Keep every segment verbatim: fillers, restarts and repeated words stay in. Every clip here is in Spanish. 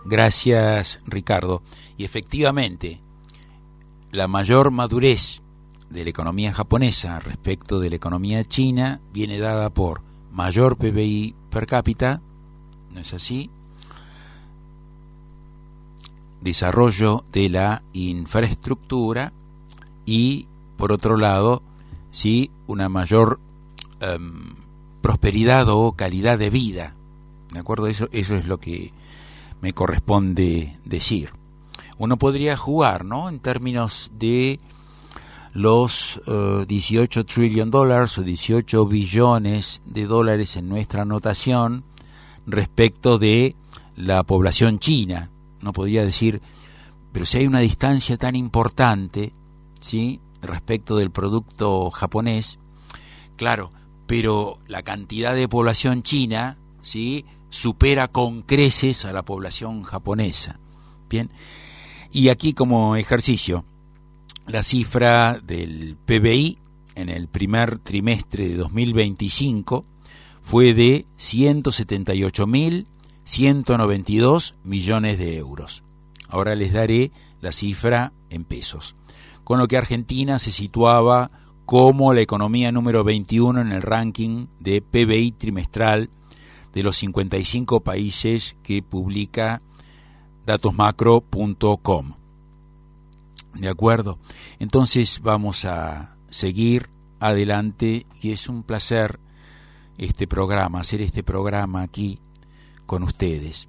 Gracias, Ricardo. Y efectivamente, la mayor madurez de la economía japonesa respecto de la economía china viene dada por mayor P B I per cápita, ¿no es así? Desarrollo de la infraestructura y, por otro lado, sí, una mayor um, prosperidad o calidad de vida. ¿De acuerdo? Eso, eso es lo que me corresponde decir. Uno podría jugar, ¿no?, en términos de los uh, dieciocho trillion dólares o dieciocho billones de dólares en nuestra anotación respecto de la población china. No podría decir, pero si hay una distancia tan importante, ¿sí?, respecto del producto japonés, claro, pero la cantidad de población china, ¿sí?, supera con creces a la población japonesa. Bien, y aquí como ejercicio, la cifra del P B I en el primer trimestre de dos mil veinticinco fue de ciento setenta y ocho mil ciento noventa y dos millones de euros. Ahora les daré la cifra en pesos, con lo que Argentina se situaba como la economía número veintiuno en el ranking de P B I trimestral de los cincuenta y cinco países que publica datos macro punto com. ¿De acuerdo? Entonces vamos a seguir adelante y es un placer este programa, hacer este programa aquí con ustedes.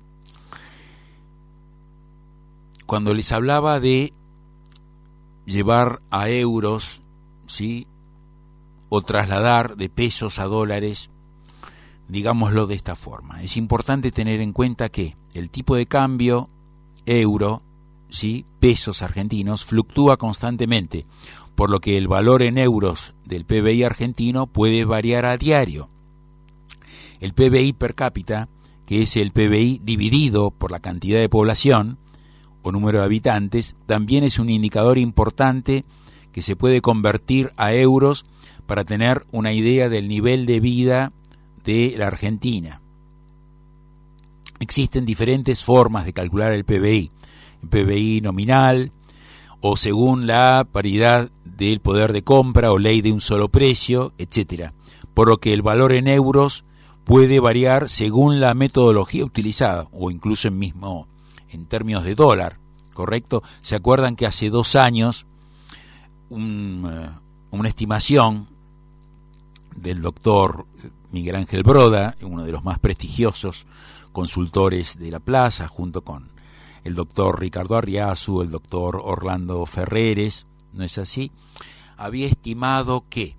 Cuando les hablaba de llevar a euros, ¿sí?, o trasladar de pesos a dólares, digámoslo de esta forma, es importante tener en cuenta que el tipo de cambio euro, ¿sí?, pesos argentinos, fluctúa constantemente, por lo que el valor en euros del P B I argentino puede variar a diario. El P B I per cápita, que es el P B I dividido por la cantidad de población o número de habitantes, también es un indicador importante que se puede convertir a euros para tener una idea del nivel de vida de la Argentina. Existen diferentes formas de calcular el P B I, el P B I nominal o según la paridad del poder de compra o ley de un solo precio, etcétera, por lo que el valor en euros puede variar según la metodología utilizada o incluso en mismo en términos de dólar, ¿correcto? ¿Se acuerdan que hace dos años un, uh, una estimación del doctor Miguel Ángel Broda, uno de los más prestigiosos consultores de la plaza, junto con el doctor Ricardo Arriazu, el doctor Orlando Ferreres, ¿no es así?, había estimado que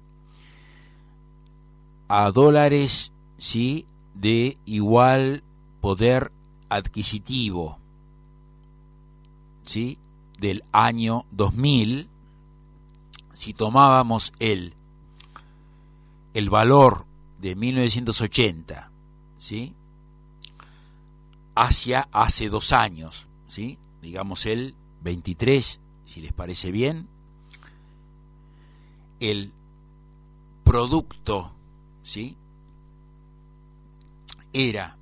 a dólares, sí, de igual poder adquisitivo, sí, del año dos mil, si tomábamos el el valor de mil novecientos ochenta, ¿sí?, hacia hace dos años, ¿sí?, digamos el veintitrés, si les parece bien, el producto, ¿sí?, era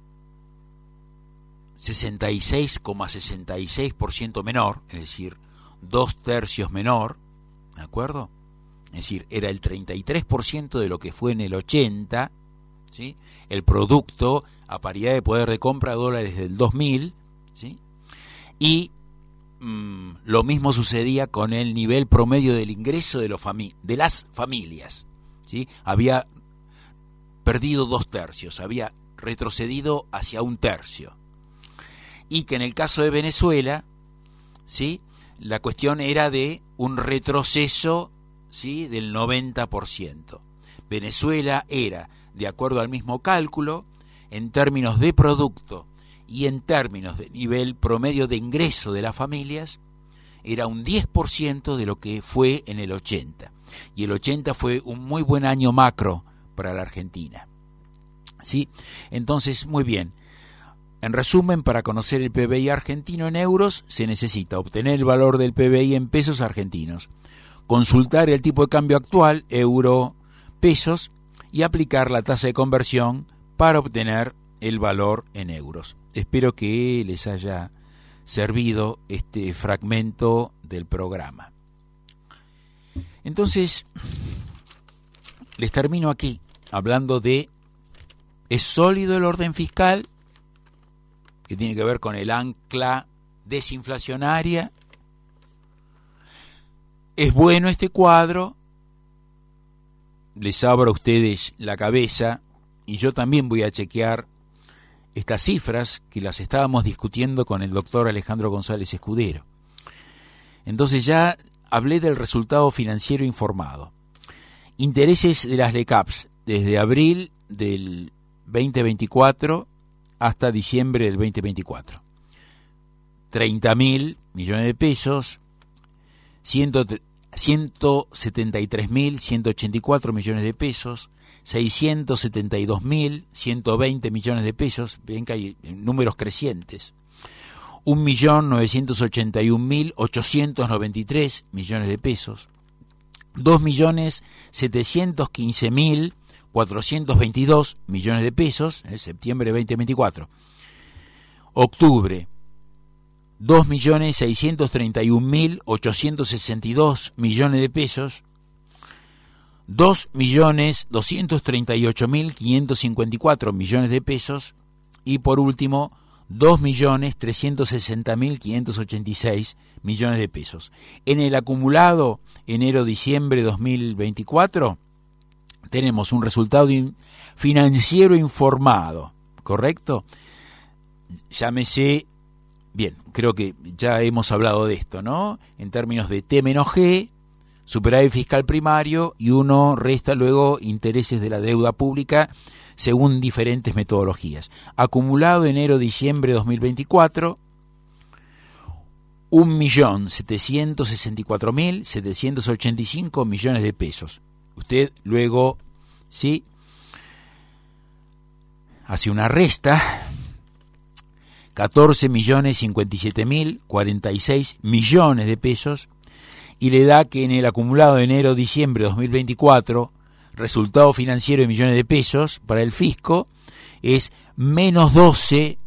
sesenta y seis coma sesenta y seis por ciento menor, es decir, dos tercios menor, ¿de acuerdo? Es decir, era el treinta y tres por ciento de lo que fue en el ochenta, ¿sí?, el producto a paridad de poder de compra de dólares del dos mil, ¿sí?, y mmm, lo mismo sucedía con el nivel promedio del ingreso de, los fami- de las familias, ¿sí?, había perdido dos tercios, había retrocedido hacia un tercio, y que en el caso de Venezuela, ¿sí?, la cuestión era de un retroceso, ¿sí?, del noventa por ciento. Venezuela era, de acuerdo al mismo cálculo, en términos de producto y en términos de nivel promedio de ingreso de las familias, era un diez por ciento de lo que fue en el ochenta. Y el ochenta fue un muy buen año macro para la Argentina, ¿sí? Entonces, muy bien. En resumen, para conocer el P B I argentino en euros, se necesita obtener el valor del P B I en pesos argentinos, consultar el tipo de cambio actual, euro-pesos, y aplicar la tasa de conversión para obtener el valor en euros. Espero que les haya servido este fragmento del programa. Entonces, les termino aquí hablando de, ¿es sólido el orden fiscal? Que tiene que ver con el ancla desinflacionaria. ¿Es bueno este cuadro? Les abro a ustedes la cabeza y yo también voy a chequear estas cifras que las estábamos discutiendo con el doctor Alejandro González Escudero. Entonces ya hablé del resultado financiero informado. Intereses de las LECAPs desde abril del veinte veinticuatro hasta diciembre del veinte veinticuatro. treinta mil millones de pesos, ciento setenta y tres mil ciento ochenta y cuatro millones de pesos, seiscientos setenta y dos mil ciento veinte millones de pesos, ven que hay números crecientes, un millón novecientos ochenta y un mil ochocientos noventa y tres millones de pesos, dos millones setecientos quince mil cuatrocientos veintidós millones de pesos, en septiembre de veinte veinticuatro, octubre, dos millones seiscientos treinta y un mil ochocientos sesenta y dos millones de pesos, dos millones doscientos treinta y ocho mil quinientos cincuenta y cuatro millones de pesos y por último dos millones trescientos sesenta mil quinientos ochenta y seis millones de pesos. En el acumulado enero-diciembre dos mil veinticuatro tenemos un resultado in- financiero informado, ¿correcto? Llámese, bien, creo que ya hemos hablado de esto, ¿no? En términos de T menos G, superávit fiscal primario, y uno resta luego intereses de la deuda pública según diferentes metodologías. Acumulado enero-diciembre dos mil veinticuatro, un millón setecientos sesenta y cuatro mil setecientos ochenta y cinco millones de pesos. Usted luego, ¿sí?, hace una resta, catorce millones cincuenta y siete mil cuarenta y seis millones de pesos, y le da que en el acumulado de enero-diciembre dos mil veinticuatro, resultado financiero de millones de pesos para el fisco es menos doce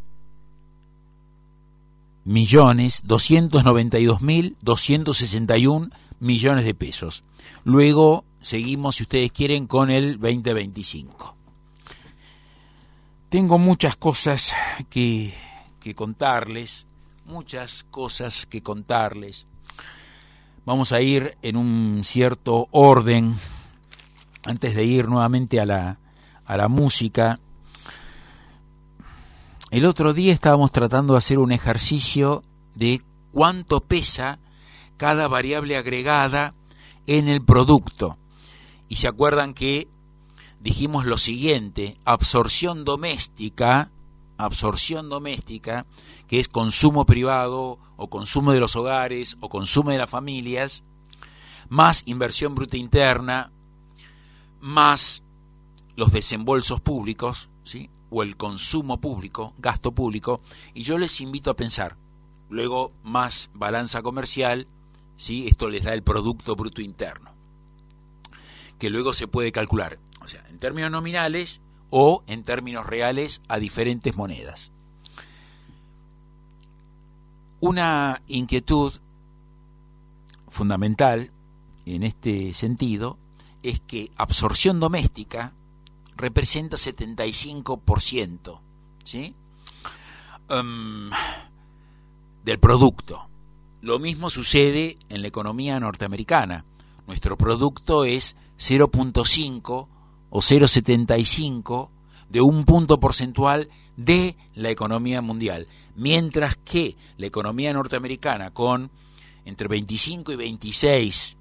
millones doscientos noventa y dos mil doscientos sesenta y uno millones de pesos. Luego seguimos, si ustedes quieren, con el veinte veinticinco. Tengo muchas cosas que, que contarles, muchas cosas que contarles. Vamos a ir en un cierto orden, antes de ir nuevamente a la, a la música. El otro día estábamos tratando de hacer un ejercicio de cuánto pesa cada variable agregada en el producto. Y se acuerdan que dijimos lo siguiente: absorción doméstica, absorción doméstica, que es consumo privado o consumo de los hogares o consumo de las familias, más inversión bruta interna, más los desembolsos públicos, ¿sí?, o el consumo público, gasto público, y yo les invito a pensar, luego más balanza comercial, ¿sí?, esto les da el Producto Bruto Interno, que luego se puede calcular, o sea, en términos nominales o en términos reales a diferentes monedas. Una inquietud fundamental en este sentido es que absorción doméstica representa setenta y cinco por ciento, ¿sí?, um, del producto. Lo mismo sucede en la economía norteamericana. Nuestro producto es cero punto cinco o cero punto setenta y cinco de un punto porcentual de la economía mundial, mientras que la economía norteamericana, con entre veinticinco y veintiséis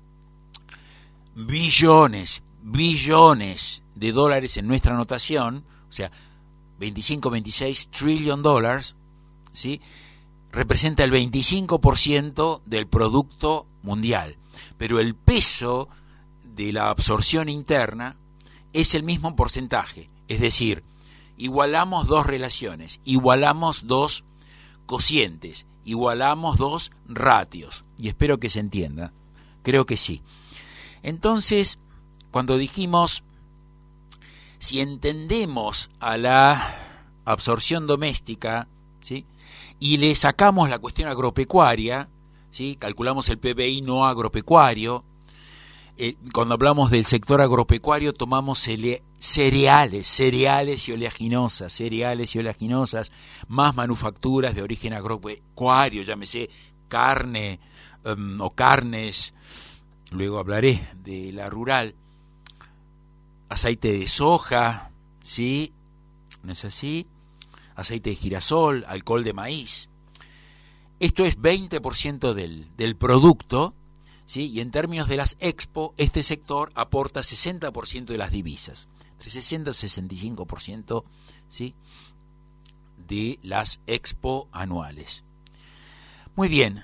billones, billones de dólares en nuestra notación, o sea, veinticinco, veintiséis trillion dólares, ¿sí?, representa el veinticinco por ciento del producto mundial, pero el peso de la absorción interna es el mismo porcentaje, es decir, igualamos dos relaciones, igualamos dos cocientes, igualamos dos ratios, y espero que se entienda, creo que sí. Entonces, cuando dijimos, si entendemos a la absorción doméstica, ¿sí?, y le sacamos la cuestión agropecuaria, ¿sí?, calculamos el P B I no agropecuario, eh, cuando hablamos del sector agropecuario tomamos cele- cereales, cereales y oleaginosas, cereales y oleaginosas, más manufacturas de origen agropecuario, llámese carne um, o carnes, luego hablaré de la rural, aceite de soja, ¿sí?, ¿no es así?, aceite de girasol, alcohol de maíz. Esto es veinte por ciento del, del producto, ¿sí?, y en términos de las expo, este sector aporta sesenta por ciento de las divisas, entre sesenta y sesenta y cinco por ciento, ¿sí?, de las expo anuales. Muy bien.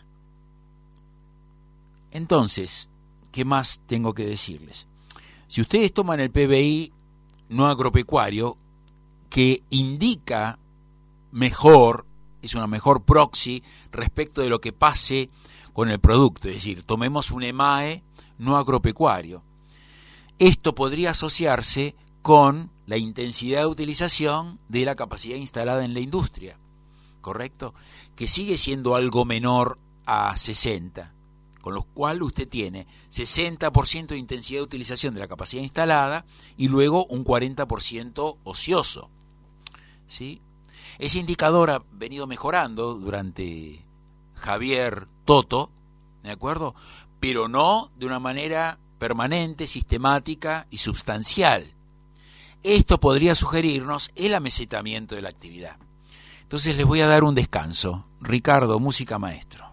Entonces, ¿qué más tengo que decirles? Si ustedes toman el P B I no agropecuario, que indica mejor, es una mejor proxy respecto de lo que pase con el producto, es decir, tomemos un EMAE no agropecuario. Esto podría asociarse con la intensidad de utilización de la capacidad instalada en la industria, ¿correcto?, que sigue siendo algo menor a sesenta, con lo cual usted tiene sesenta por ciento de intensidad de utilización de la capacidad instalada y luego un cuarenta por ciento ocioso, ¿sí? Ese indicador ha venido mejorando durante Javier Toto, ¿de acuerdo?, pero no de una manera permanente, sistemática y substancial. Esto podría sugerirnos el amesetamiento de la actividad. Entonces les voy a dar un descanso. Ricardo, música maestro.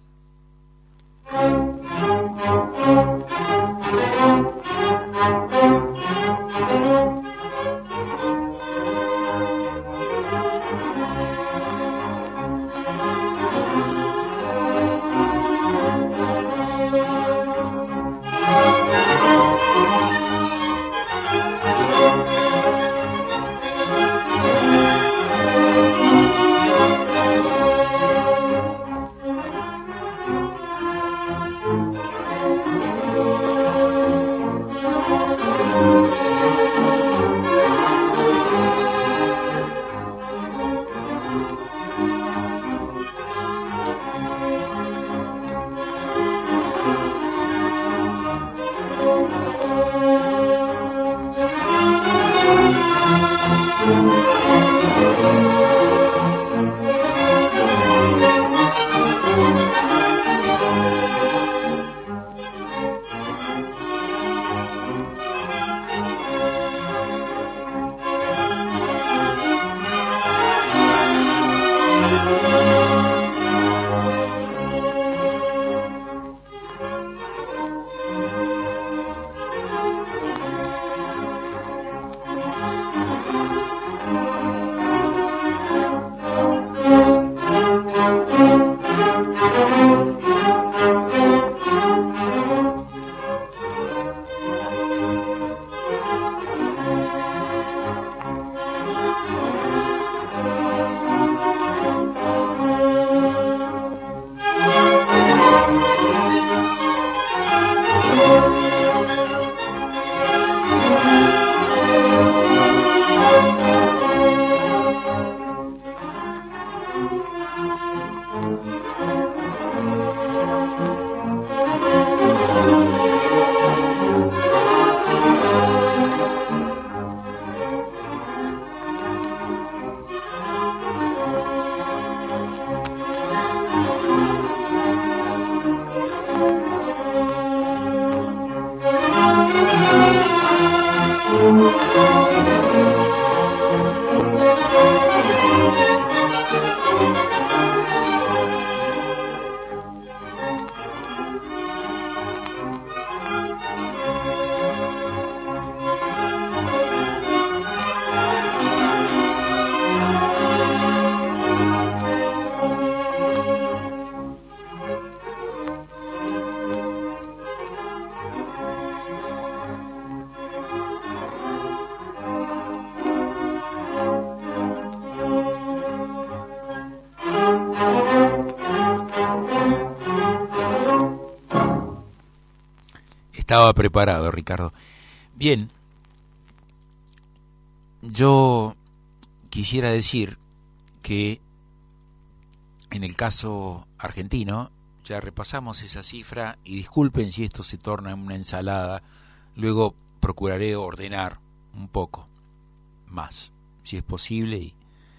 Estaba preparado, Ricardo. Bien, yo quisiera decir que en el caso argentino, ya repasamos esa cifra y disculpen si esto se torna en una ensalada, luego procuraré ordenar un poco más, si es posible, y,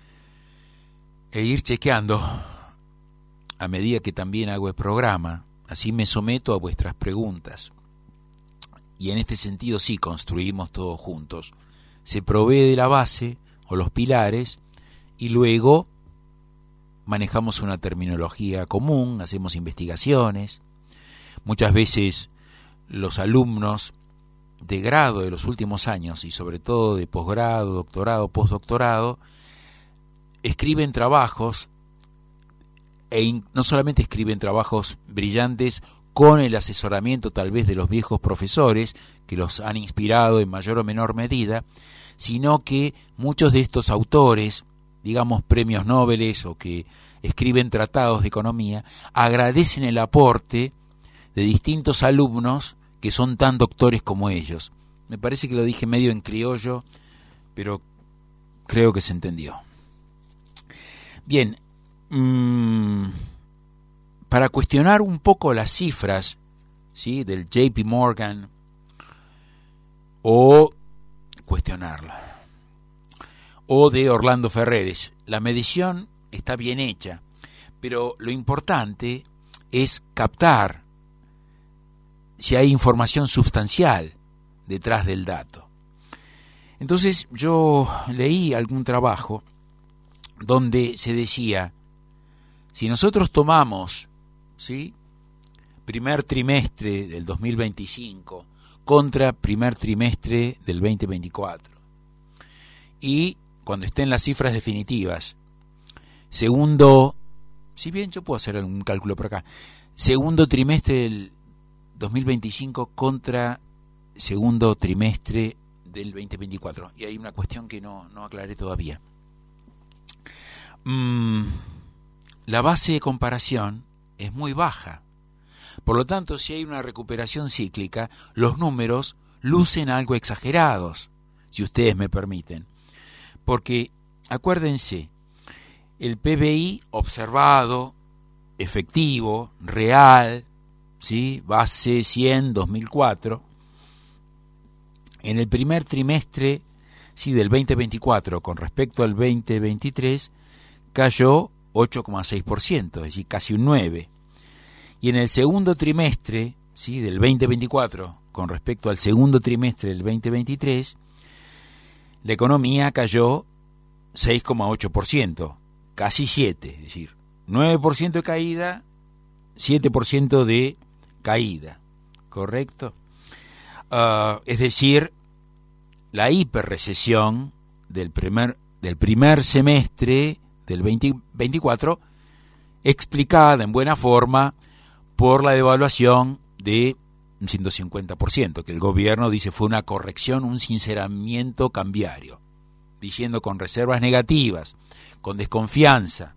e ir chequeando a medida que también hago el programa, así me someto a vuestras preguntas. Y en este sentido sí construimos todos juntos. Se provee de la base o los pilares y luego manejamos una terminología común, hacemos investigaciones. Muchas veces los alumnos de grado de los últimos años y sobre todo de posgrado, doctorado, postdoctorado, escriben trabajos e in, no solamente escriben trabajos brillantes con el asesoramiento tal vez de los viejos profesores que los han inspirado en mayor o menor medida, sino que muchos de estos autores, digamos premios Nobel o que escriben tratados de economía, agradecen el aporte de distintos alumnos que son tan doctores como ellos. Me parece que lo dije medio en criollo, pero creo que se entendió. Bien, mmm, para cuestionar un poco las cifras, ¿sí?, del J P Morgan, o cuestionarla, o de Orlando Ferreres, la medición está bien hecha, pero lo importante es captar si hay información sustancial detrás del dato. Entonces yo leí algún trabajo donde se decía, si nosotros tomamos, ¿sí?, primer trimestre del dos mil veinticinco contra primer trimestre del veinte veinticuatro, y cuando estén las cifras definitivas, segundo, si bien yo puedo hacer algún cálculo por acá, segundo trimestre del dos mil veinticinco contra segundo trimestre del veinte veinticuatro, y hay una cuestión que no, no aclaré todavía. Mm, la base de comparación es muy baja. Por lo tanto, si hay una recuperación cíclica, los números lucen algo exagerados, si ustedes me permiten. Porque, acuérdense, el P B I observado, efectivo, real, ¿sí?, base cien, dos mil cuatro, en el primer trimestre, sí, del veinte veinticuatro con respecto al veinte veintitrés, cayó ocho coma seis por ciento, es decir, casi un nueve por ciento. Y en el segundo trimestre, ¿sí?, del veinte veinticuatro con respecto al segundo trimestre del veinte veintitrés, la economía cayó seis coma ocho por ciento, casi siete, es decir, nueve por ciento de caída, siete por ciento de caída, ¿correcto? Uh, es decir, la hiperrecesión del primer, del primer semestre del veinte veinticuatro, explicada en buena forma por la devaluación de un ciento cincuenta por ciento, que el gobierno dice fue una corrección, un sinceramiento cambiario, diciendo con reservas negativas, con desconfianza,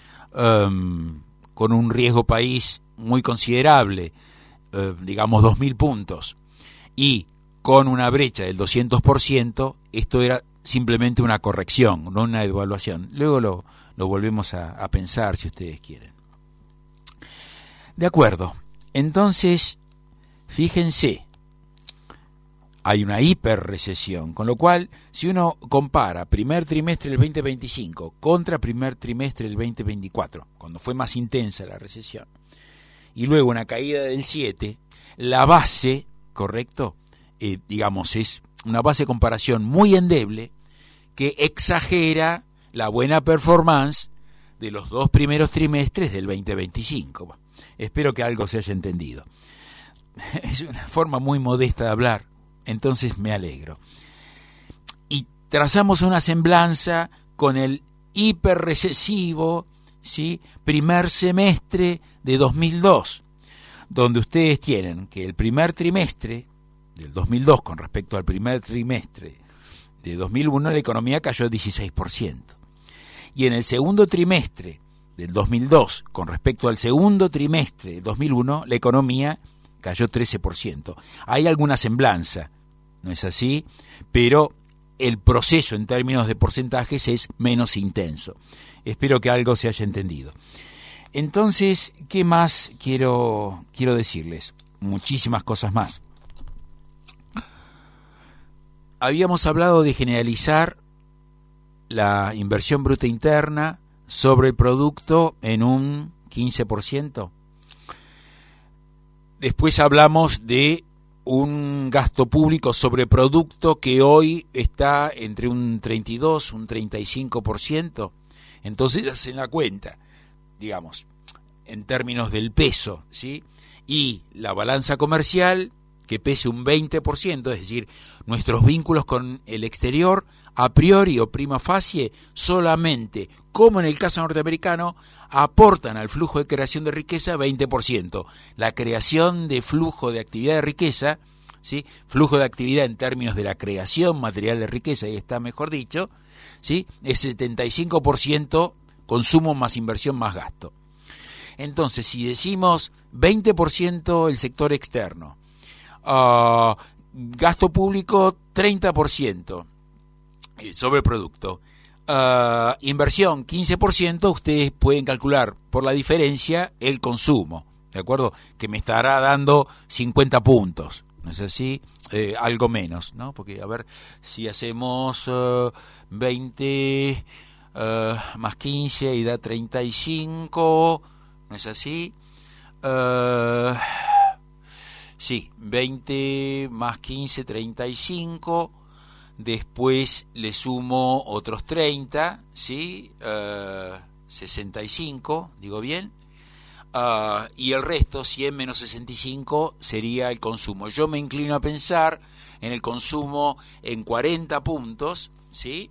um, con un riesgo país muy considerable, uh, digamos dos mil puntos, y con una brecha del doscientos por ciento, esto era simplemente una corrección, no una devaluación. Luego lo, lo volvemos a, a pensar si ustedes quieren. De acuerdo, entonces, fíjense, hay una hiperrecesión, con lo cual, si uno compara primer trimestre del veinte veinticinco contra primer trimestre del veinte veinticuatro, cuando fue más intensa la recesión, y luego una caída del siete, la base, correcto, eh, digamos, es una base de comparación muy endeble que exagera la buena performance de los dos primeros trimestres del veinte veinticinco. Espero que algo se haya entendido. Es una forma muy modesta de hablar, entonces me alegro. Y trazamos una semblanza con el hiperrecesivo, ¿sí?, primer semestre de dos mil dos, donde ustedes tienen que el primer trimestre del dos mil dos con respecto al primer trimestre de dos mil uno la economía cayó dieciséis por ciento. Y en el segundo trimestre del dos mil dos con respecto al segundo trimestre de dos mil uno la economía cayó trece por ciento. Hay alguna semblanza, ¿no es así? Pero el proceso en términos de porcentajes es menos intenso. Espero que algo se haya entendido. Entonces, ¿qué más quiero, quiero decirles? Muchísimas cosas más. Habíamos hablado de generalizar la inversión bruta interna sobre el producto en un quince por ciento. Después hablamos de un gasto público sobre producto que hoy está entre un treinta y dos, un treinta y cinco por ciento. Entonces hacen la cuenta, digamos, en términos del peso, ¿sí? Y la balanza comercial que pese un veinte por ciento, es decir, nuestros vínculos con el exterior, a priori o prima facie, solamente, como en el caso norteamericano, aportan al flujo de creación de riqueza veinte por ciento. La creación de flujo de actividad de riqueza, ¿sí? Flujo de actividad en términos de la creación material de riqueza, ahí está mejor dicho, ¿sí? Es setenta y cinco por ciento consumo más inversión más gasto. Entonces, si decimos veinte por ciento el sector externo, uh, gasto público treinta por ciento sobre el producto, Uh, inversión quince por ciento, ustedes pueden calcular por la diferencia el consumo, ¿de acuerdo? Que me estará dando cincuenta puntos, ¿no es así? Eh, algo menos, ¿no? Porque, a ver, si hacemos uh, veinte uh, más quince y da treinta y cinco, ¿no es así? Uh, sí, veinte más quince, treinta y cinco. Después le sumo otros treinta, ¿sí? Uh, sesenta y cinco, digo bien. Uh, y el resto, cien menos sesenta y cinco, sería el consumo. Yo me inclino a pensar en el consumo en cuarenta puntos, ¿sí?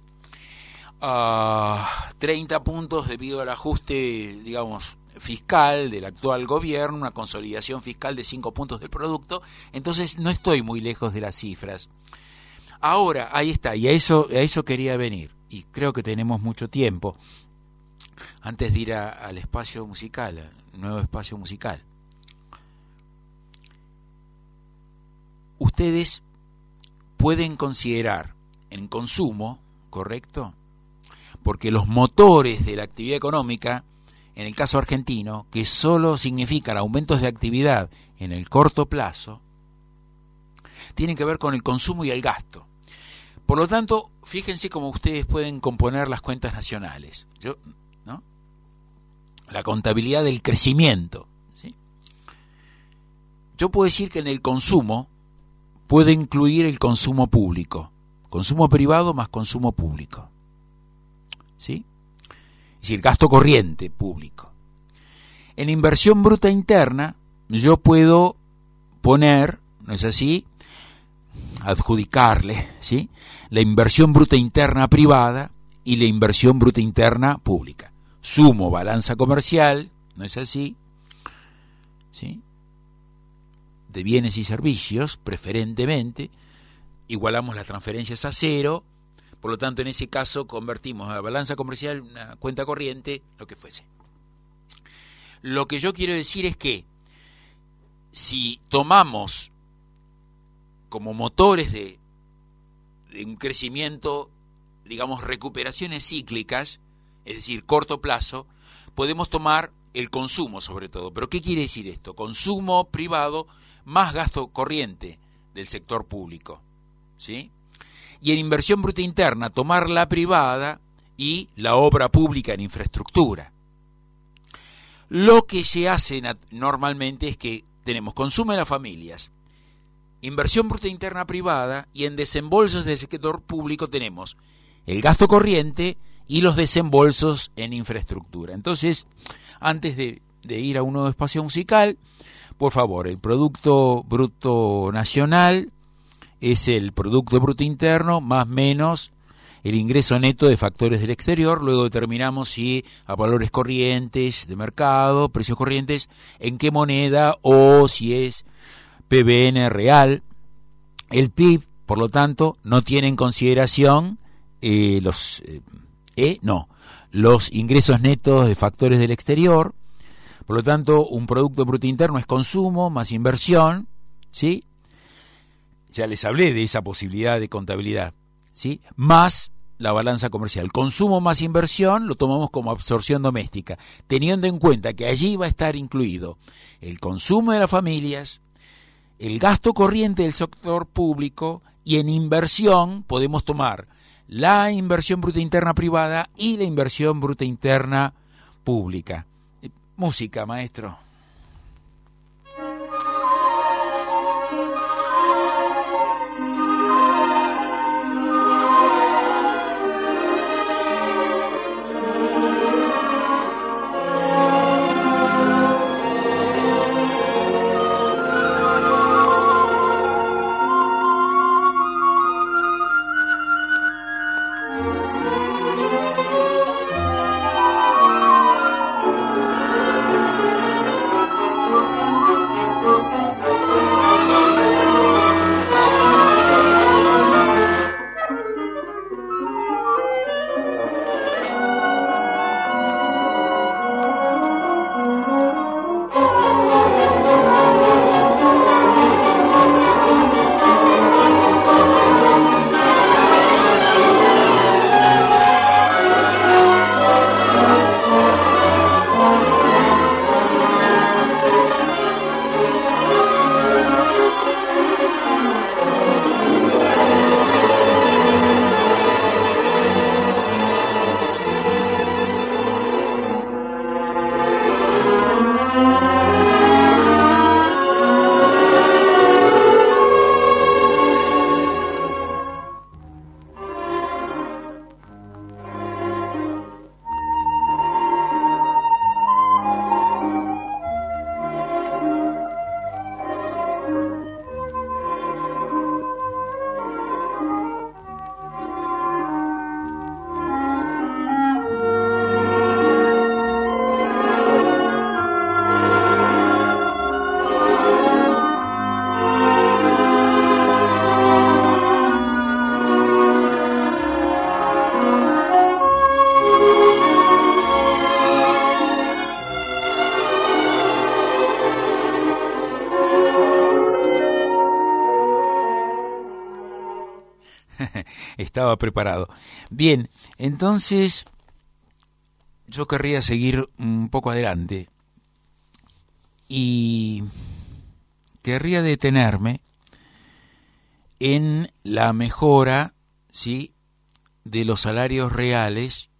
Uh, treinta puntos debido al ajuste, digamos, fiscal del actual gobierno, una consolidación fiscal de cinco puntos del producto. Entonces no estoy muy lejos de las cifras. Ahora, ahí está, y a eso, a eso quería venir, y creo que tenemos mucho tiempo, antes de ir a, al espacio musical, al nuevo espacio musical. Ustedes pueden considerar en consumo, ¿correcto? Porque los motores de la actividad económica, en el caso argentino, que solo significan aumentos de actividad en el corto plazo, tienen que ver con el consumo y el gasto. Por lo tanto, fíjense cómo ustedes pueden componer las cuentas nacionales. Yo, ¿no? La contabilidad del crecimiento, ¿sí? Yo puedo decir que en el consumo puede incluir el consumo público, consumo privado más consumo público, ¿sí? Es decir, gasto corriente público. En inversión bruta interna, yo puedo poner, ¿no es así?, adjudicarle, ¿sí?, la inversión bruta interna privada y la inversión bruta interna pública. Sumo balanza comercial, ¿no es así?, ¿sí?, de bienes y servicios, preferentemente, igualamos las transferencias a cero, por lo tanto en ese caso convertimos a la balanza comercial en una cuenta corriente, lo que fuese. Lo que yo quiero decir es que si tomamos como motores de, de un crecimiento, digamos, recuperaciones cíclicas, es decir, corto plazo, podemos tomar el consumo sobre todo. ¿Pero qué quiere decir esto? Consumo privado más gasto corriente del sector público, ¿sí? Y en inversión bruta interna, tomar la privada y la obra pública en infraestructura. Lo que se hace normalmente es que tenemos consumo de las familias, inversión bruta interna privada, y en desembolsos del sector público tenemos el gasto corriente y los desembolsos en infraestructura. Entonces, antes de, de ir a un nuevo espacio musical, por favor, el Producto Bruto Nacional es el Producto Bruto Interno más menos el ingreso neto de factores del exterior. Luego determinamos si a valores corrientes de mercado, precios corrientes, en qué moneda o si es P B N real. El P I B, por lo tanto, no tiene en consideración eh, los eh, eh, no, los ingresos netos de factores del exterior. Por lo tanto, un Producto Bruto Interno es consumo más inversión, ¿sí? Ya les hablé de esa posibilidad de contabilidad, ¿sí?, más la balanza comercial. Consumo más inversión lo tomamos como absorción doméstica, teniendo en cuenta que allí va a estar incluido el consumo de las familias, el gasto corriente del sector público, y en inversión podemos tomar la inversión bruta interna privada y la inversión bruta interna pública. Música, maestro. Estaba preparado. Bien, entonces yo querría seguir un poco adelante y querría detenerme en la mejora, ¿sí?, de los salarios reales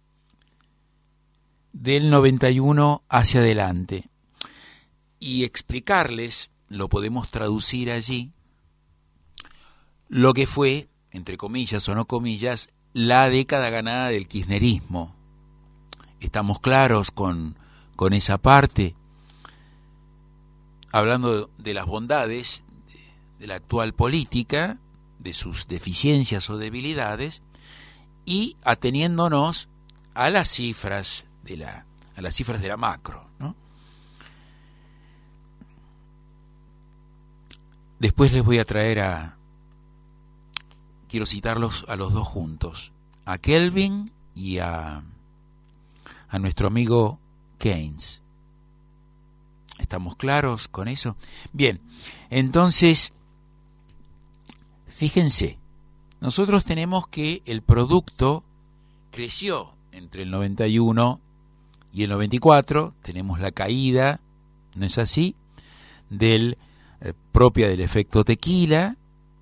del noventa y uno hacia adelante y explicarles, lo podemos traducir allí, lo que fue, entre comillas o no comillas, la década ganada del kirchnerismo. ¿Estamos claros con, con esa parte? Hablando de las bondades de, de la actual política, de sus deficiencias o debilidades, y ateniéndonos a las cifras de la, a las cifras de la macro, ¿no? Después les voy a traer a quiero citarlos a los dos juntos, a Kelvin y a, a nuestro amigo Keynes. ¿Estamos claros con eso? Bien, entonces, fíjense, nosotros tenemos que el producto creció entre el noventa y uno y el noventa y cuatro, tenemos la caída, ¿no es así?, del eh, propia del efecto tequila.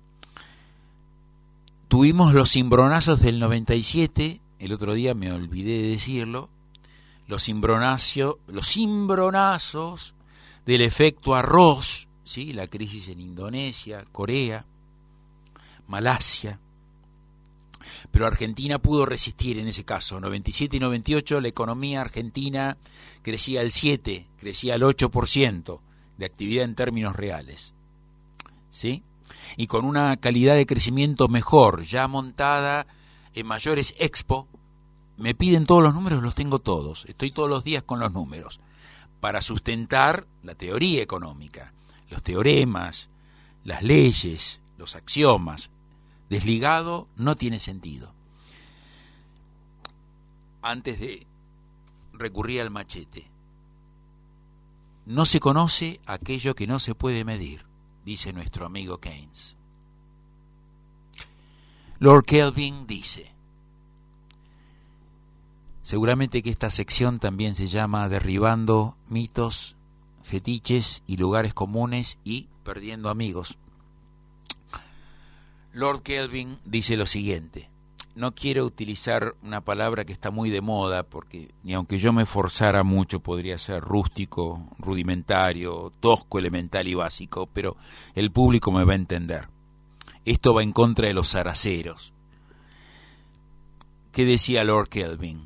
Tuvimos los cimbronazos del noventa y siete, el otro día me olvidé de decirlo, los cimbronazos, los cimbronazos del efecto arroz, ¿sí?, la crisis en Indonesia, Corea, Malasia. Pero Argentina pudo resistir en ese caso. noventa y siete y noventa y ocho la economía argentina crecía al siete, crecía al ocho por ciento de actividad en términos reales, ¿sí?, y con una calidad de crecimiento mejor, ya montada en mayores expo. Me piden todos los números, los tengo todos, estoy todos los días con los números, para sustentar la teoría económica, los teoremas, las leyes, los axiomas. Desligado no tiene sentido. Antes de recurrir al machete, no se conoce aquello que no se puede medir, dice nuestro amigo Keynes. Lord Kelvin dice, seguramente que esta sección también se llama Derribando mitos, fetiches y lugares comunes y perdiendo amigos. Lord Kelvin dice lo siguiente: no quiero utilizar una palabra que está muy de moda, porque ni aunque yo me esforzara mucho podría ser rústico, rudimentario, tosco, elemental y básico, pero el público me va a entender. Esto va en contra de los zaraceros. ¿Qué decía Lord Kelvin?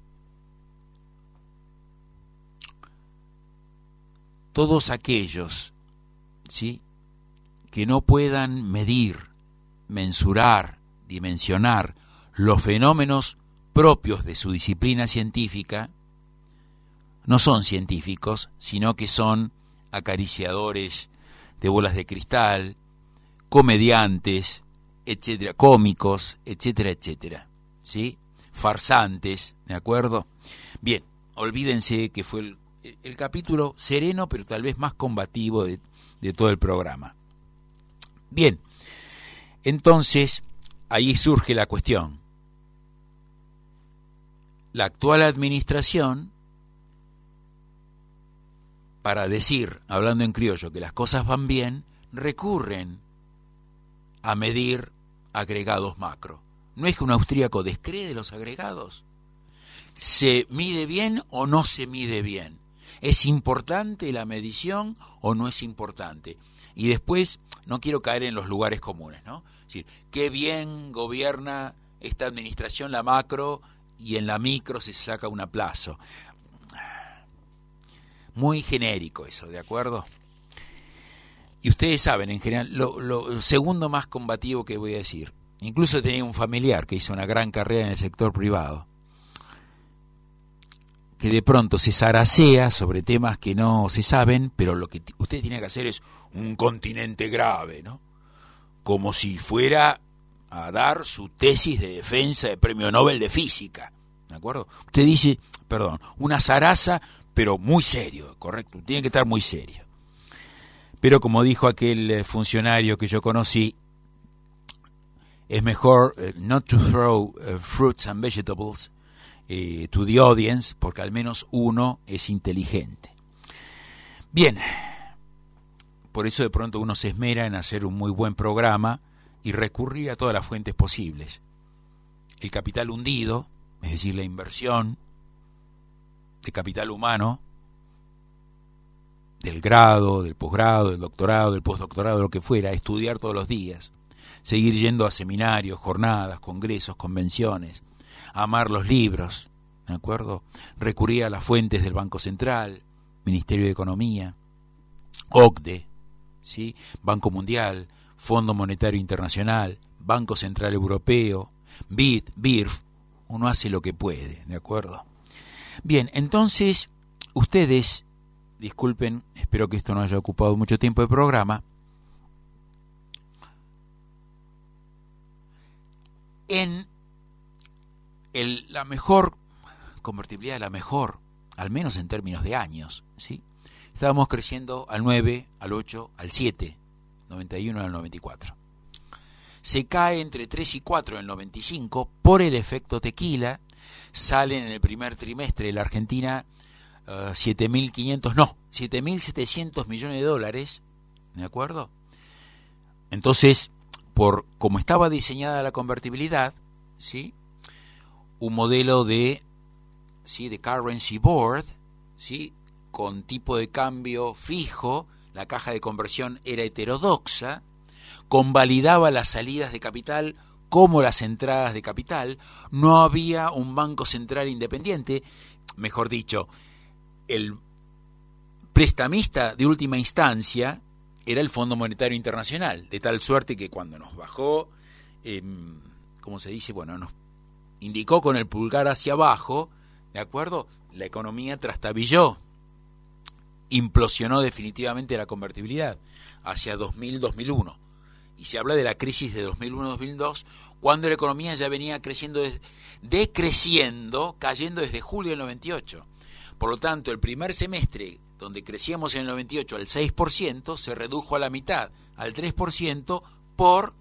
Todos aquellos, ¿sí?, que no puedan medir, mensurar, dimensionar los fenómenos propios de su disciplina científica, no son científicos, sino que son acariciadores de bolas de cristal, comediantes, etcétera, cómicos, etcétera, etcétera, ¿sí? Farsantes, ¿de acuerdo? Bien, olvídense que fue el, el capítulo sereno, pero tal vez más combativo de, de todo el programa. Bien, entonces, ahí surge la cuestión. La actual administración, para decir, hablando en criollo, que las cosas van bien, recurren a medir agregados macro. ¿No es que un austríaco descree de los agregados? ¿Se mide bien o no se mide bien? ¿Es importante la medición o no es importante? Y después, no quiero caer en los lugares comunes, ¿no? Es decir, qué bien gobierna esta administración la macro y en la micro se saca un aplazo. Muy genérico eso, ¿de acuerdo? Y ustedes saben, en general, lo, lo segundo más combativo que voy a decir, incluso tenía un familiar que hizo una gran carrera en el sector privado, que de pronto se zaracea sobre temas que no se saben, pero lo que t- usted tiene que hacer es un continente grave, ¿no? Como si fuera a dar su tesis de defensa de premio Nobel de física, ¿de acuerdo? Usted dice, perdón, una zaraza, pero muy serio, correcto, tiene que estar muy serio. Pero como dijo aquel funcionario que yo conocí, es mejor uh, not to throw uh, fruits and vegetables uh, to the audience, porque al menos uno es inteligente. Bien, por eso de pronto uno se esmera en hacer un muy buen programa y recurrir a todas las fuentes posibles. El capital hundido, es decir, la inversión de capital humano, del grado, del posgrado, del doctorado, del postdoctorado, lo que fuera, estudiar todos los días, seguir yendo a seminarios, jornadas, congresos, convenciones, amar los libros, ¿de acuerdo? Recurrir a las fuentes del Banco Central, Ministerio de Economía, O C D E, ¿sí?, Banco Mundial, Fondo Monetario Internacional, Banco Central Europeo, B I D, B I R F, uno hace lo que puede, ¿de acuerdo? Bien, entonces, ustedes, disculpen, espero que esto no haya ocupado mucho tiempo de programa, en el, la mejor convertibilidad, la mejor, al menos en términos de años, ¿sí?, estábamos creciendo al nueve, al ocho, al siete, noventa y uno al noventa y cuatro. Se cae entre tres y cuatro en el noventa y cinco por el efecto tequila. Salen en el primer trimestre de la Argentina uh, siete mil quinientos, no, siete mil setecientos millones de dólares, ¿de acuerdo? Entonces, por como estaba diseñada la convertibilidad, ¿sí?, un modelo de, ¿sí?, de currency board, ¿sí?, con tipo de cambio fijo, la caja de conversión era heterodoxa, convalidaba las salidas de capital como las entradas de capital, no había un banco central independiente, mejor dicho, el prestamista de última instancia era el Fondo Monetario Internacional, de tal suerte que cuando nos bajó, eh, ¿cómo se dice? Bueno, nos indicó con el pulgar hacia abajo, ¿de acuerdo? La economía trastabilló, implosionó definitivamente la convertibilidad hacia dos mil, dos mil uno. Y se habla de la crisis de dos mil uno, dos mil dos, cuando la economía ya venía creciendo, decreciendo, cayendo desde julio del noventa y ocho. Por lo tanto, el primer semestre, donde crecíamos en el noventa y ocho al seis por ciento, se redujo a la mitad, al tres por ciento, por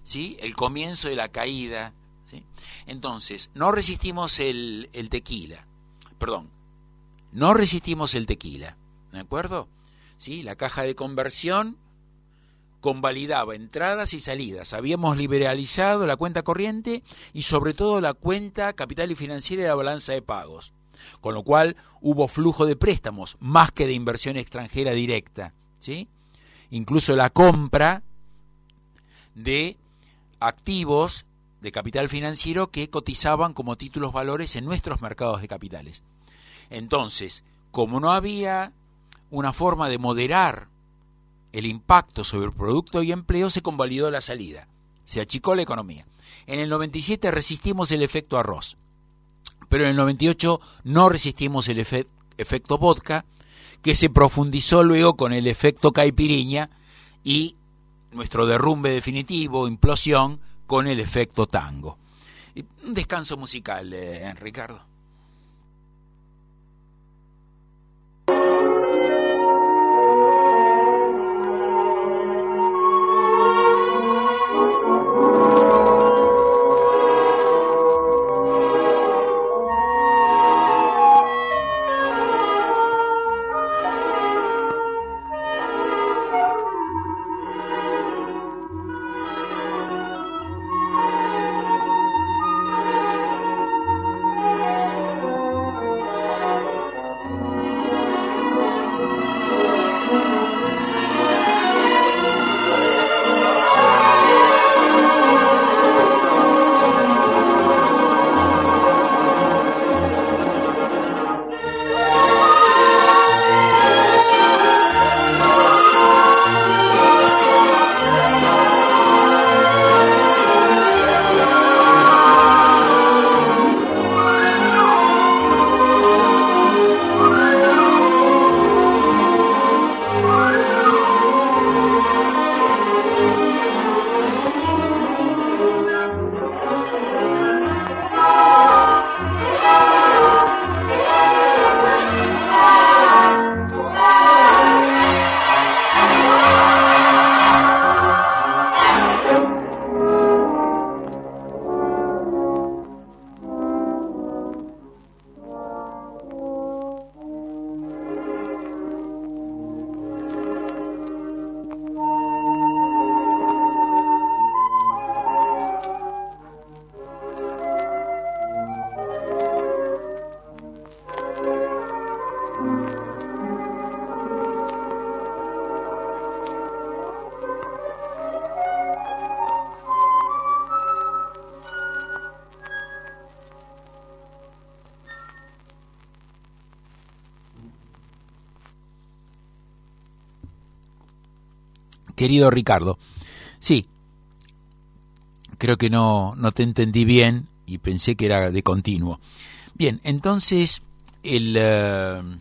¿sí? El comienzo de la caída, ¿sí? Entonces, no resistimos el, el tequila, perdón, no resistimos el tequila, ¿de acuerdo? ¿Sí? La caja de conversión convalidaba entradas y salidas. Habíamos liberalizado la cuenta corriente y sobre todo la cuenta capital y financiera y la balanza de pagos, con lo cual hubo flujo de préstamos más que de inversión extranjera directa, ¿sí? Incluso la compra de activos de capital financiero que cotizaban como títulos valores en nuestros mercados de capitales. Entonces, como no había una forma de moderar el impacto sobre el producto y empleo, se convalidó la salida, se achicó la economía. En el noventa y siete resistimos el efecto arroz, pero en el noventa y ocho no resistimos el efe- efecto vodka, que se profundizó luego con el efecto caipiriña y nuestro derrumbe definitivo, implosión, con el efecto tango. Un descanso musical, eh, Ricardo. Querido Ricardo, sí, creo que no, no te entendí bien y pensé que era de continuo. Bien, entonces el, uh,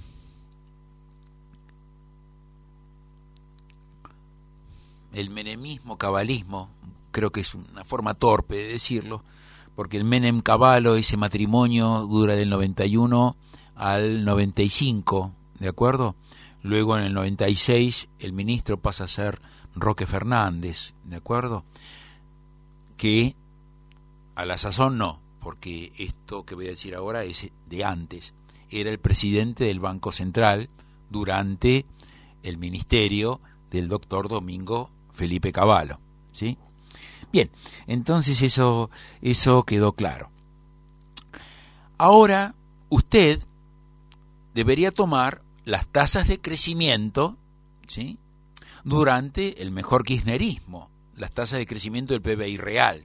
el menemismo, cabalismo, creo que es una forma torpe de decirlo, porque el Menem Caballo, ese matrimonio dura del noventa y uno al noventa y cinco, ¿de acuerdo? Luego en el noventa y seis el ministro pasa a ser Roque Fernández, ¿de acuerdo? Que a la sazón no, porque esto que voy a decir ahora es de antes. Era el presidente del Banco Central durante el ministerio del doctor Domingo Felipe Cavallo, ¿sí? Bien, entonces eso, eso quedó claro. Ahora usted debería tomar las tasas de crecimiento, ¿sí?, durante el mejor kirchnerismo, las tasas de crecimiento del P B I real.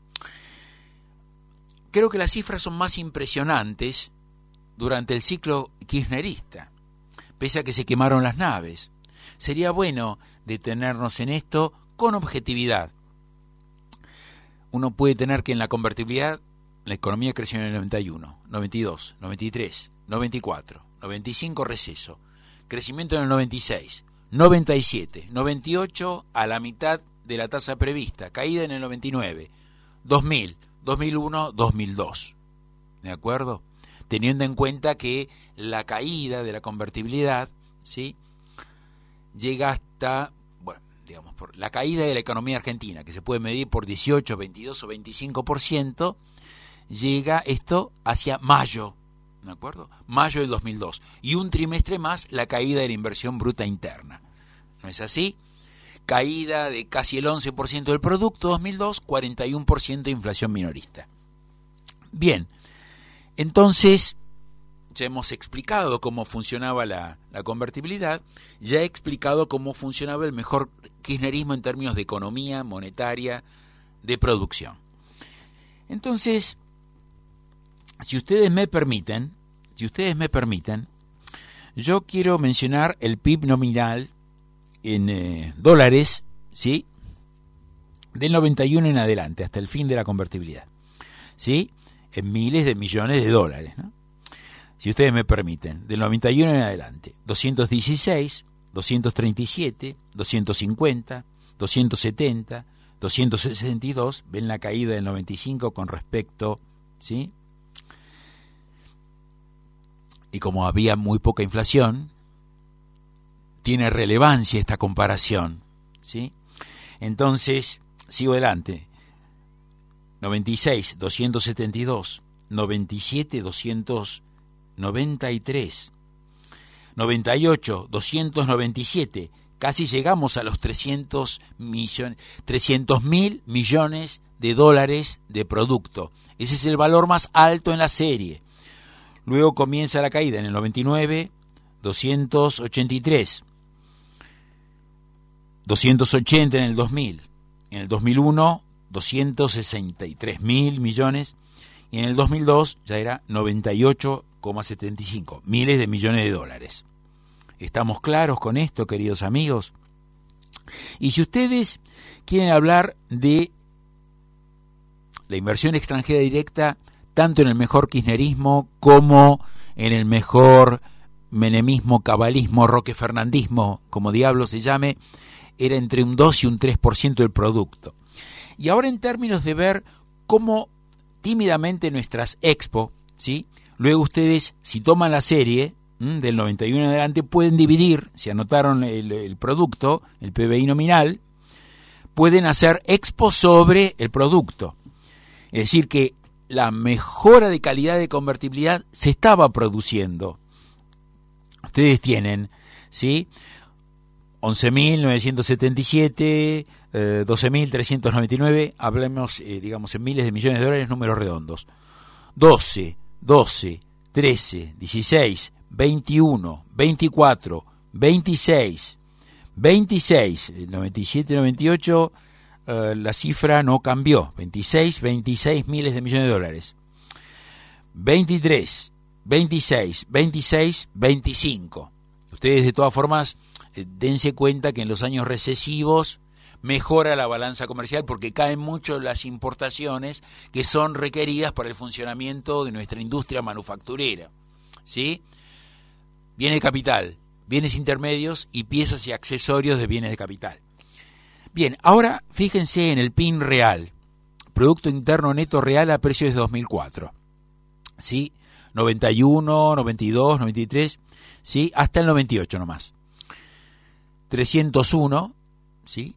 Creo que las cifras son más impresionantes durante el ciclo kirchnerista, pese a que se quemaron las naves. Sería bueno detenernos en esto con objetividad. Uno puede tener que en la convertibilidad la economía creció en el noventa y uno, noventa y dos, noventa y tres, noventa y cuatro, noventa y cinco receso, crecimiento en el noventa y seis, noventa y siete, noventa y ocho a la mitad de la tasa prevista, caída en el noventa y nueve, dos mil, dos mil uno, dos mil dos, ¿de acuerdo? Teniendo en cuenta que la caída de la convertibilidad, ¿sí?, llega hasta, bueno, digamos, por la caída de la economía argentina, que se puede medir por dieciocho, veintidós o veinticinco por ciento, llega esto hacia mayo, ¿de acuerdo? Mayo del dos mil dos. Y un trimestre más la caída de la inversión bruta interna. ¿No es así? Caída de casi el once por ciento del producto dos mil dos, cuarenta y uno por ciento de inflación minorista. Bien, entonces ya hemos explicado cómo funcionaba la, la convertibilidad, ya he explicado cómo funcionaba el mejor kirchnerismo en términos de economía monetaria, de producción. Entonces, si ustedes me permiten, si ustedes me permiten, yo quiero mencionar el P I B nominal en eh, dólares, ¿sí? Del noventa y uno en adelante, hasta el fin de la convertibilidad, ¿sí? En miles de millones de dólares, ¿no? Si ustedes me permiten, del noventa y uno en adelante, doscientos dieciséis, doscientos treinta y siete, doscientos cincuenta, doscientos setenta, doscientos sesenta y dos, ven la caída del noventa y cinco con respecto, ¿sí? Y como había muy poca inflación, tiene relevancia esta comparación, ¿sí? Entonces, sigo adelante, noventa y seis, doscientos setenta y dos, noventa y siete, doscientos noventa y tres, noventa y ocho, doscientos noventa y siete, casi llegamos a los trescientos millones, trescientos mil millones de dólares de producto. Ese es el valor más alto en la serie. Luego comienza la caída en el noventa y nueve, doscientos ochenta y tres, doscientos ochenta en el dos mil, en el dos mil uno, doscientos sesenta y tres mil millones, y en el dos mil dos ya era noventa y ocho coma setenta y cinco, miles de millones de dólares. ¿Estamos claros con esto, queridos amigos? Y si ustedes quieren hablar de la inversión extranjera directa, tanto en el mejor kirchnerismo como en el mejor menemismo, cabalismo, roquefernandismo, como diablo se llame, era entre un dos y un tres por ciento del producto. Y ahora en términos de ver cómo tímidamente nuestras expo, ¿sí? Luego ustedes, si toman la serie ¿m? del noventa y uno en adelante, pueden dividir, si anotaron el, el producto, el P B I nominal, pueden hacer expo sobre el producto. Es decir, que la mejora de calidad de convertibilidad se estaba produciendo. Ustedes tienen, ¿sí? once mil novecientos setenta y siete, eh, doce mil trescientos noventa y nueve, hablemos, eh, digamos, en miles de millones de dólares, números redondos. doce, doce, trece, dieciséis, veintiuno, veinticuatro, veintiséis, veintiséis, noventa y siete, noventa y ocho, eh, la cifra no cambió, veintiséis, veintiséis miles de millones de dólares. veintitrés, veintiséis, veintiséis, veinticinco. Ustedes de todas formas dense cuenta que en los años recesivos mejora la balanza comercial porque caen mucho las importaciones que son requeridas para el funcionamiento de nuestra industria manufacturera, ¿sí? Bienes de capital, bienes intermedios y piezas y accesorios de bienes de capital. Bien, ahora fíjense en el P I N real, Producto Interno Neto Real a precios de dos mil cuatro, ¿sí? noventa y uno, noventa y dos, noventa y tres, ¿sí? Hasta el noventa y ocho nomás. trescientos uno, ¿sí?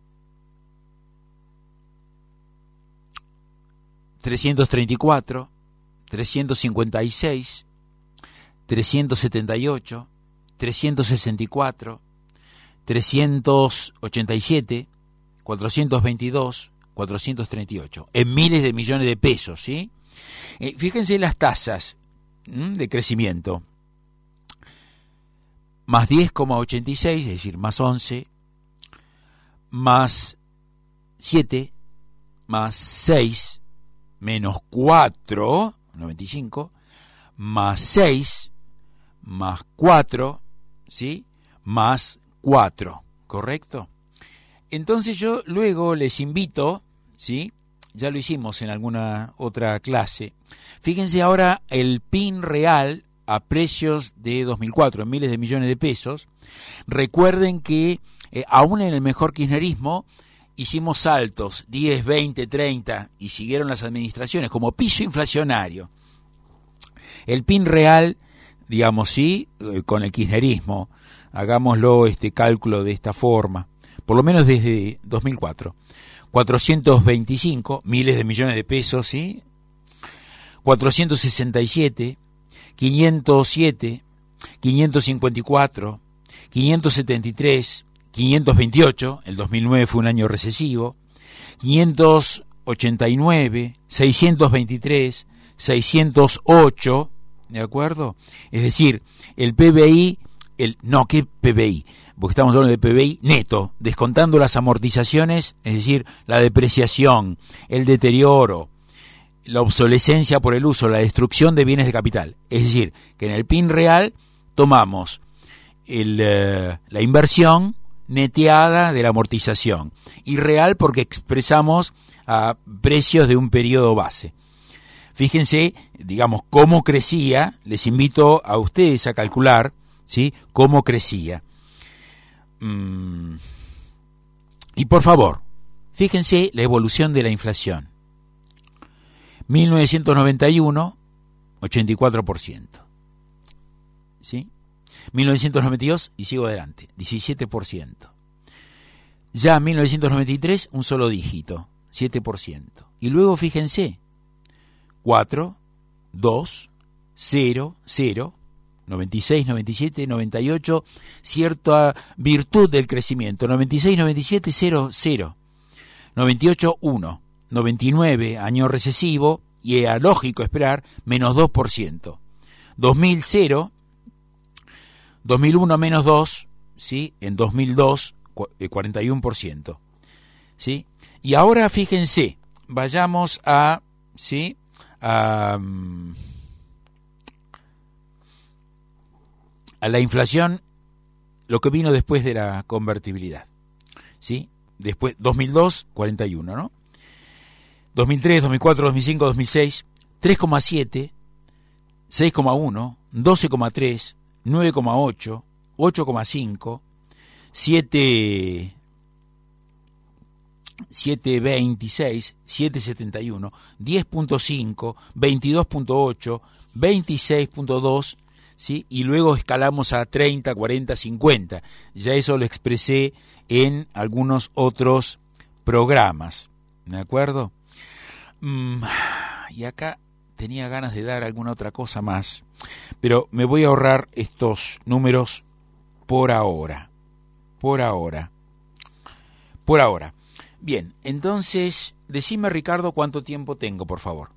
trescientos treinta y cuatro, trescientos cincuenta y seis, trescientos setenta y ocho, trescientos sesenta y cuatro, trescientos ochenta y siete, cuatrocientos veintidós, cuatrocientos treinta y ocho, en miles de millones de pesos, ¿sí? Eh, fíjense las tasas ¿m? de crecimiento. Más diez coma ochenta y seis, es decir, más once, más siete, más seis, menos cuatro, noventa y cinco, más seis, más cuatro, ¿sí? Más cuatro, ¿correcto? Entonces yo luego les invito, ¿sí? Ya lo hicimos en alguna otra clase. Fíjense ahora el P I N real a precios de dos mil cuatro, en miles de millones de pesos. Recuerden que eh, aún en el mejor kirchnerismo hicimos saltos, diez, veinte, treinta, y siguieron las administraciones como piso inflacionario. El P I N real, digamos, sí, eh, con el kirchnerismo, hagámoslo este cálculo de esta forma, por lo menos desde dos mil cuatro. cuatrocientos veinticinco, miles de millones de pesos, ¿sí? cuatrocientos sesenta y siete, quinientos siete, quinientos cincuenta y cuatro, quinientos setenta y tres, quinientos veintiocho, el dos mil nueve fue un año recesivo, quinientos ochenta y nueve, seiscientos veintitrés, seiscientos ocho, ¿de acuerdo? Es decir, el P B I, el no, ¿qué P B I? Porque estamos hablando de P B I neto, descontando las amortizaciones, es decir, la depreciación, el deterioro, la obsolescencia por el uso, la destrucción de bienes de capital. Es decir, que en el P I N real tomamos el, eh, la inversión neteada de la amortización, y real porque expresamos a precios de un periodo base. Fíjense, digamos, cómo crecía, les invito a ustedes a calcular, ¿sí?, cómo crecía. Mm. Y por favor, fíjense la evolución de la inflación. mil novecientos noventa y uno, ochenta y cuatro por ciento. ¿Sí? mil novecientos noventa y dos, y sigo adelante, diecisiete por ciento. Ya mil novecientos noventa y tres, un solo dígito, siete por ciento. Y luego fíjense, cuatro, dos, cero, cero, noventa y seis, noventa y siete, noventa y ocho, cierta virtud del crecimiento, noventa y seis, noventa y siete, cero, cero, noventa y ocho, uno, noventa y nueve, año recesivo, y era lógico esperar, menos dos por ciento. dos mil, cero, dos mil uno, menos dos, ¿sí? En dos mil dos, cuarenta y uno por ciento. ¿Sí? Y ahora fíjense, vayamos a, ¿sí?, a, a la inflación, lo que vino después de la convertibilidad. ¿Sí? Después, dos mil dos, cuarenta y uno, ¿no? dos mil tres, dos mil cuatro, dos mil cinco, dos mil seis, tres coma siete, seis coma uno, doce coma tres, nueve coma ocho, ocho coma cinco, siete, siete coma veintiséis, siete coma setenta y uno, diez coma cinco, veintidós coma ocho, veintiséis coma dos, ¿sí? Y luego escalamos a treinta, cuarenta, cincuenta. Ya eso lo expresé en algunos otros programas, ¿de acuerdo? Mm, y acá tenía ganas de dar alguna otra cosa más, pero me voy a ahorrar estos números por ahora, por ahora, por ahora. Bien, entonces, decime, Ricardo, cuánto tiempo tengo, por favor.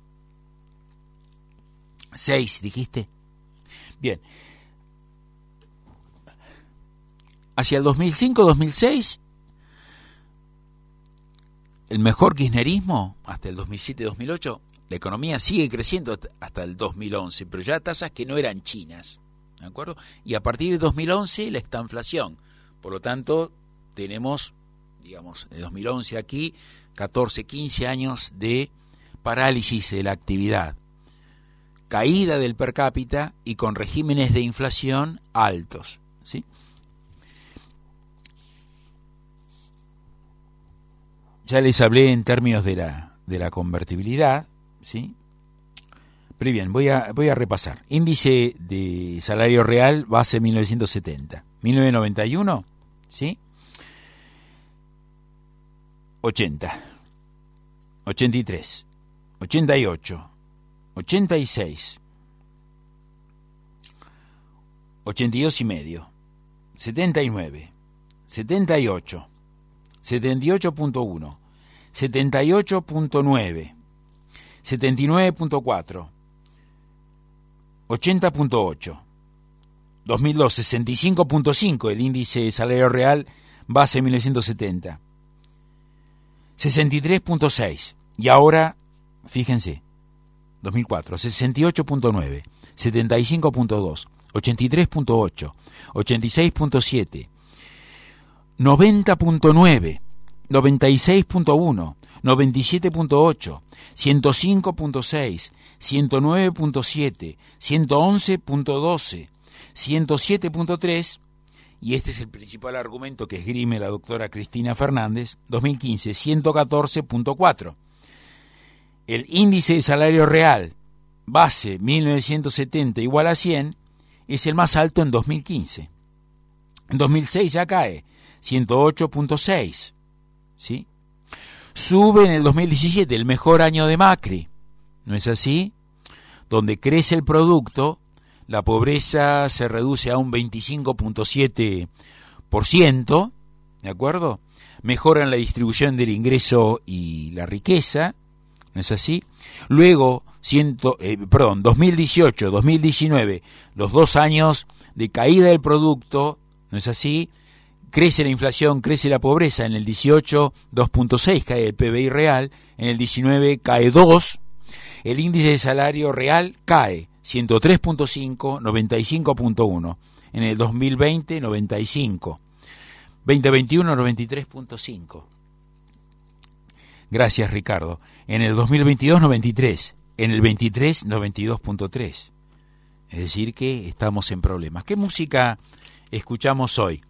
Seis, dijiste. Bien. Hacia el dos mil cinco, dos mil seis, el mejor kirchnerismo, hasta el dos mil siete, dos mil ocho, la economía sigue creciendo hasta el dos mil once, pero ya a tasas que no eran chinas, ¿de acuerdo? Y a partir de dos mil once, la estanflación. Por lo tanto, tenemos, digamos, de dos mil once aquí, catorce, quince años de parálisis de la actividad, caída del per cápita y con regímenes de inflación altos, ¿sí? Ya les hablé en términos de la, de la convertibilidad, ¿sí? Pero bien, voy a, voy a repasar. Índice de salario real, base mil novecientos setenta. mil novecientos noventa y uno, ¿sí? ochenta. ochenta y tres. ochenta y ocho. ochenta y seis. ochenta y dos y medio. setenta y nueve. setenta y ocho. setenta y ocho punto uno. setenta y ocho punto nueve. setenta y nueve punto cuatro. ochenta punto ocho. dos mil dos, sesenta y cinco punto cinco, el índice de salario real base mil novecientos setenta. sesenta y tres punto seis. Y ahora, fíjense, dos mil cuatro, sesenta y ocho punto nueve, setenta y cinco punto dos, ochenta y tres punto ocho, ochenta y seis punto siete, noventa punto nueve, noventa y seis punto uno, noventa y siete punto ocho, ciento cinco punto seis, ciento nueve punto siete, ciento once punto doce, ciento siete punto tres, y este es el principal argumento que esgrime la doctora Cristina Fernández, dos mil quince, ciento catorce punto cuatro. El índice de salario real, base mil novecientos setenta igual a cien, es el más alto en dos mil quince. En dos mil seis ya cae, ciento ocho punto seis, ¿sí? Sube en el dos mil diecisiete, el mejor año de Macri, ¿no es así? Donde crece el producto, la pobreza se reduce a un veinticinco punto siete por ciento, ¿de acuerdo? Mejoran la distribución del ingreso y la riqueza, ¿no es así? Luego, ciento, eh, perdón, dos mil dieciocho, dos mil diecinueve, los dos años de caída del producto, ¿no es así? Crece la inflación, crece la pobreza. En el dieciocho, dos punto seis cae el P B I real, en el diecinueve cae dos, el índice de salario real cae ciento tres punto cinco, noventa y cinco punto uno, en el dos mil veinte noventa y cinco, veinte veintiuno noventa y tres punto cinco. Gracias, Ricardo. En el dos mil veintidós noventa y tres, en el veintitrés noventa y dos punto tres. Es decir que estamos en problemas. ¿Qué música escuchamos hoy?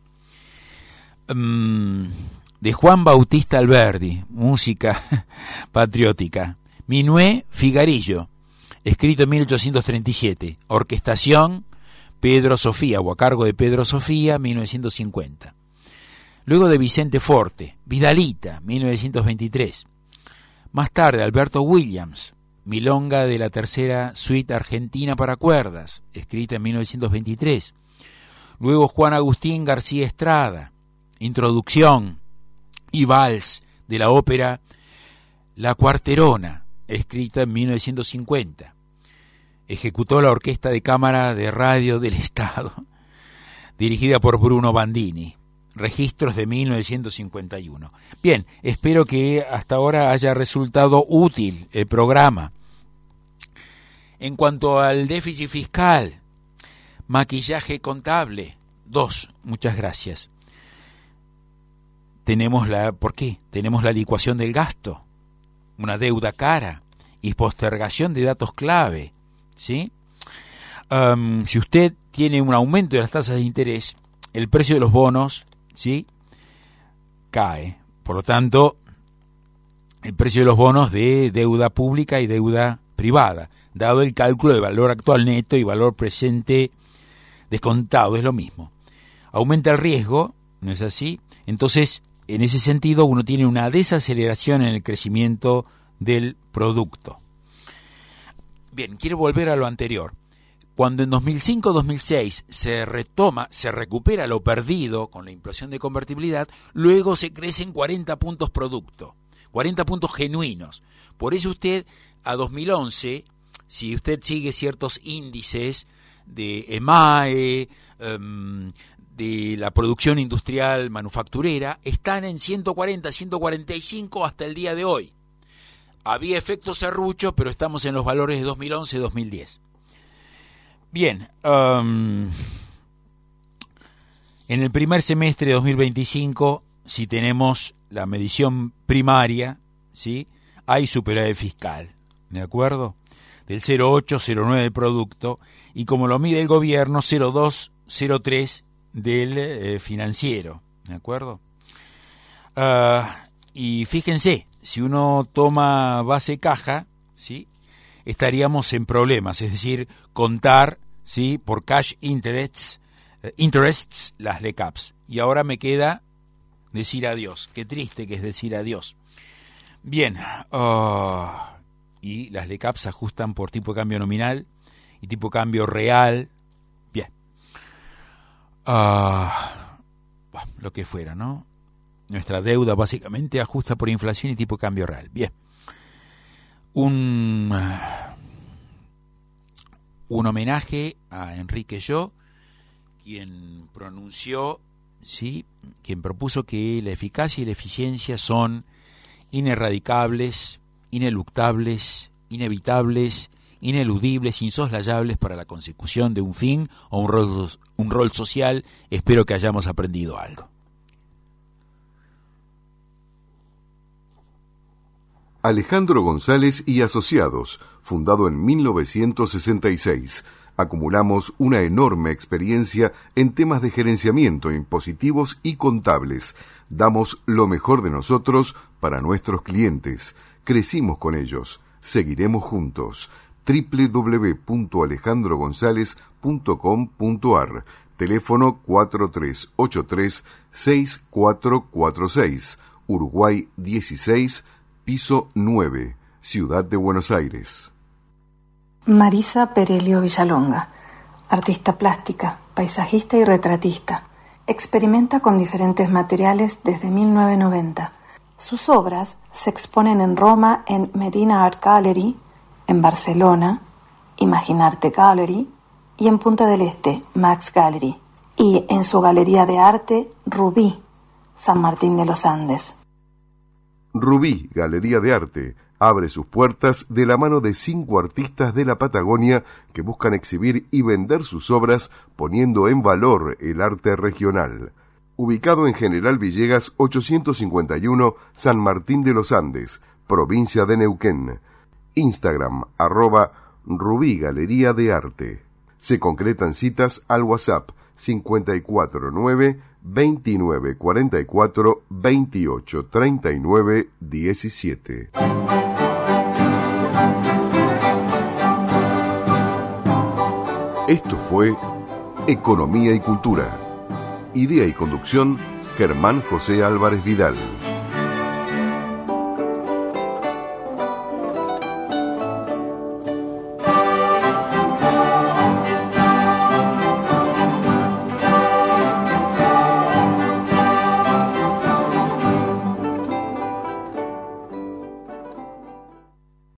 Um, de Juan Bautista Alberdi, música patriótica. Minué Figarillo, escrito en mil ochocientos treinta y siete. Orquestación Pedro Sofía, o a cargo de Pedro Sofía, mil novecientos cincuenta. Luego de Vicente Forte, Vidalita, mil novecientos veintitrés. Más tarde, Alberto Williams, Milonga de la tercera suite argentina para cuerdas, escrita en mil novecientos veintitrés. Luego Juan Agustín García Estrada, Introducción y Vals de la ópera La Cuarterona, escrita en mil novecientos cincuenta. Ejecutó la Orquesta de Cámara de Radio del Estado, dirigida por Bruno Bandini. Registros de mil novecientos cincuenta y uno. Bien, espero que hasta ahora haya resultado útil el programa. En cuanto al déficit fiscal, maquillaje contable, dos, muchas gracias. Tenemos la, ¿por qué? Tenemos la licuación del gasto, una deuda cara y postergación de datos clave, ¿sí? Um, si usted tiene un aumento de las tasas de interés, el precio de los bonos, ¿sí?, cae. Por lo tanto, el precio de los bonos de deuda pública y deuda privada, dado el cálculo de valor actual neto y valor presente descontado, es lo mismo. Aumenta el riesgo, ¿no es así? Entonces, en ese sentido, uno tiene una desaceleración en el crecimiento del producto. Bien, quiero volver a lo anterior. Cuando en dos mil cinco dos mil seis se retoma, se recupera lo perdido con la inflación de convertibilidad, luego se crecen cuarenta puntos producto, cuarenta puntos genuinos. Por eso usted, a dos mil once, si usted sigue ciertos índices de E M A E, um, de la producción industrial manufacturera, están en ciento cuarenta, ciento cuarenta y cinco hasta el día de hoy. Había efecto serrucho, pero estamos en los valores de dos mil once dos mil diez. Bien, um, en el primer semestre de dos mil veinticinco, si tenemos la medición primaria, ¿sí?, hay superávit fiscal, ¿de acuerdo? Del cero coma ocho, cero coma nueve del producto, y como lo mide el gobierno, cero coma dos, cero coma tres del eh, financiero, ¿de acuerdo? Uh, y fíjense, si uno toma base caja, ¿sí?, estaríamos en problemas, es decir, contar, ¿sí?, por cash interests, eh, interests las L E CAPs. Y ahora me queda decir adiós. Qué triste que es decir adiós. Bien, uh, y las L E CAPs se ajustan por tipo de cambio nominal y tipo de cambio real. Bien. Uh, bueno, lo que fuera, ¿no? Nuestra deuda básicamente ajusta por inflación y tipo de cambio real. Bien. Un, un homenaje a Enrique Yo, quien pronunció, sí, quien propuso que la eficacia y la eficiencia son inerradicables, ineluctables, inevitables, ineludibles, insoslayables para la consecución de un fin o un rol, un rol social. Espero que hayamos aprendido algo. Alejandro González y Asociados, fundado en mil novecientos sesenta y seis. Acumulamos una enorme experiencia en temas de gerenciamiento, impositivos y contables. Damos lo mejor de nosotros para nuestros clientes. Crecimos con ellos. Seguiremos juntos. doble u doble u doble u punto alejandro gonzález punto com punto a r Teléfono cuatro tres ocho tres, seis cuatro cuatro seis, Uruguay dieciséis, piso nueve, Ciudad de Buenos Aires. Marisa Perelio Villalonga, artista plástica, paisajista y retratista. Experimenta con diferentes materiales desde mil novecientos noventa. Sus obras se exponen en Roma en Medina Art Gallery, en Barcelona, Imaginarte Gallery, y en Punta del Este, Max Gallery, y en su galería de arte Rubí, San Martín de los Andes. Rubí, Galería de Arte, abre sus puertas de la mano de cinco artistas de la Patagonia que buscan exhibir y vender sus obras poniendo en valor el arte regional. Ubicado en General Villegas ochocientos cincuenta y uno, San Martín de los Andes, provincia de Neuquén. Instagram, arroba Rubí Galería de Arte. Se concretan citas al WhatsApp cincuenta y cuatro nueve, veintinueve cuarenta y cuatro, veintiocho treinta y nueve diecisiete. Esto fue Economía y Cultura. Idea y conducción, Germán José Álvarez Vidal.